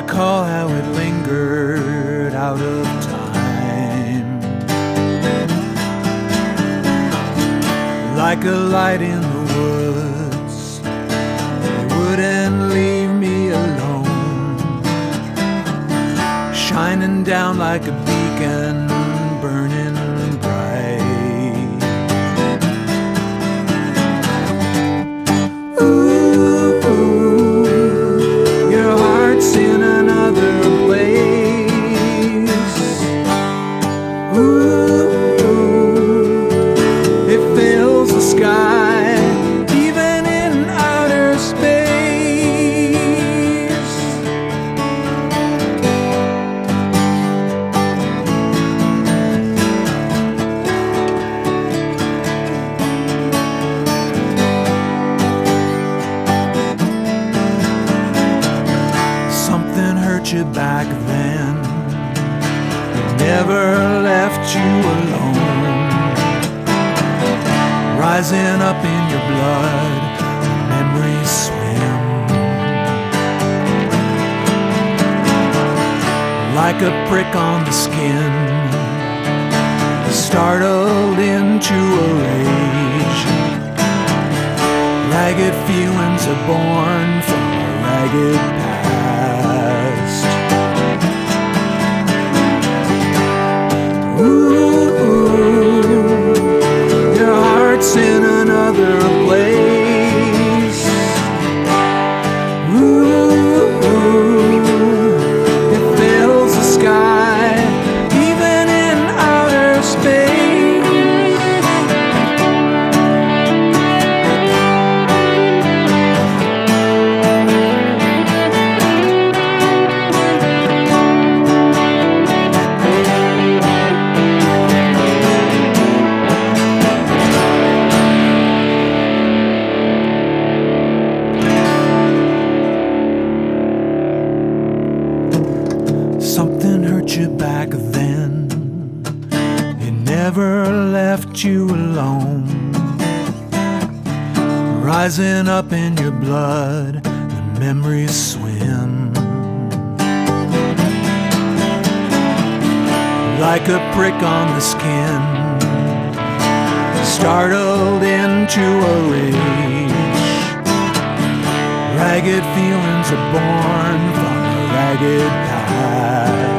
recall how it lingered out of time, like a light in the woods. It wouldn't leave me alone, shining down like a beacon, burning bright. Ooh, your heart's in another place. Ooh, it fills the sky, even in outer space. Something hurt you back then, it never left you alone, rising up in your blood, memories swim like a prick on the skin, startled into a rage. Ragged feelings are born from a ragged past. Ooh, your heart's in another place. Ooh, it fills the sky, even in outer space. Something hurt you back then, it never left you alone, rising up in your blood, the memories swim like a prick on the skin, startled into a rage. Ragged feelings are born from a ragged past.